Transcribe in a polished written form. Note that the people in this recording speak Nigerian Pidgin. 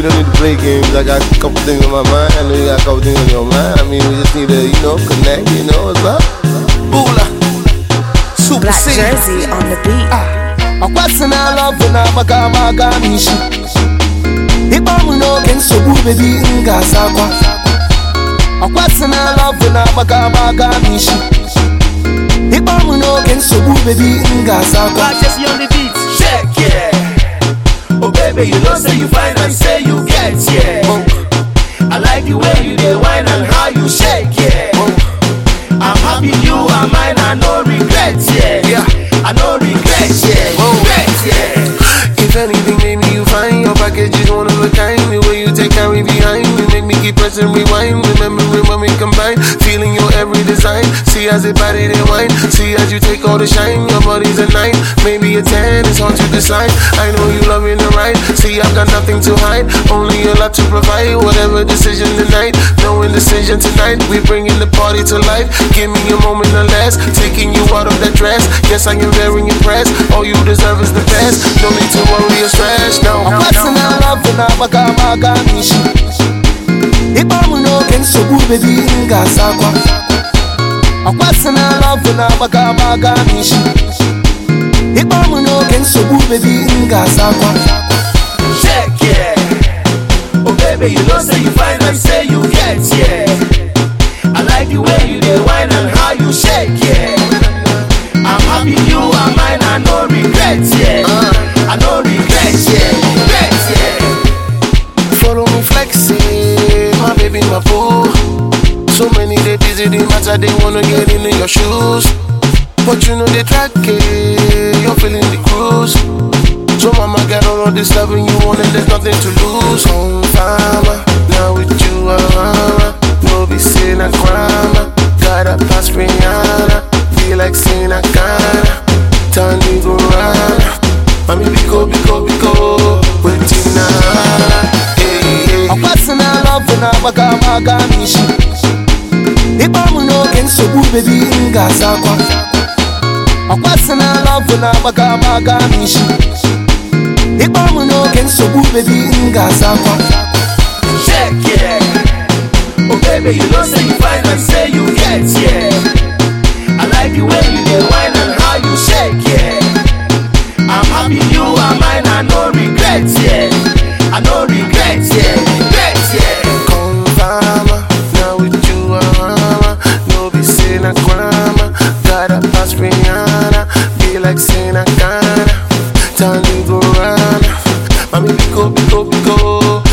don't need to play games. I got a couple things on my mind. I know you got a couple things on your mind. I mean, we just need to, connect. What's up? Bula. Super Black C. Jersey on the beat. Akwasina love na maga mishi. Ibamu no kenso baby ngasa kwa. Akwasina love na maga mishi. Ibamu no kenso baby ngasa kwa. Black Jersey on the beat. Check, yeah. Oh baby, you know say you find and say you get, yeah. I like the way you dey whine and how you shake, yeah. I'm happy you are mine, I no regret, yeah. I no regret, yeah. Regret, yeah. If anything, maybe you find your package is one of a kind. The way you take carry behind, you make me keep pressing rewind. Remembering when we combine, feeling your every design. See as it body they wine, see as you take all the shine. Your body's a 9, maybe a 10. It's hard to decide. I know you love in the right. See I've got nothing to hide, only your love to provide. Whatever decision tonight, no indecision tonight. We bringing the party to life. Give me a moment or less, taking you out of that dress. Yes, I am very impressed. All you deserve is the best. No need to worry or stress. No, I'm love na maga mishi. Ibamu no kenso baby ngasa kwa. Akwasina love na maga mishi. Ibamu no kenso baby ngasa kwa. Check, yeah. Oh baby, you know say you find and say you get, yeah. I like the way you dey whine and how you shake, yeah. I'm happy you are mine, I no regret, yeah. I no regret, yeah. Regret, yeah. Follow me flexing, my baby, my boo. So many they busy, they matter, they wanna get into your shoes. But you know they track it, you're feeling the cruise. So mama got all of this love and you want it, there's nothing to lose. Home farmer, now with you, no be saying a crime. Got a pass Rihanna, be like saying a Ghana. Turn me go round, mami biko, waiting now. Akwasina love na maga mishi. Ibamu no kenso baby ngasa kwa. Akwasina love na maga mishi. Ibamu no kenso baby ngasa kwa. Check, yeah. Oh baby, you know say you find and say you get, yeah. I like the way you dey whine and how you shake, yeah. I'm happy you are mine, I no regret, yeah. I no regret, yeah. Regret, yeah. Come farmer, now with you, no be saying a crime. Got a pass Rihanna, be like saying a Ghana. Turn me go round, mami biko.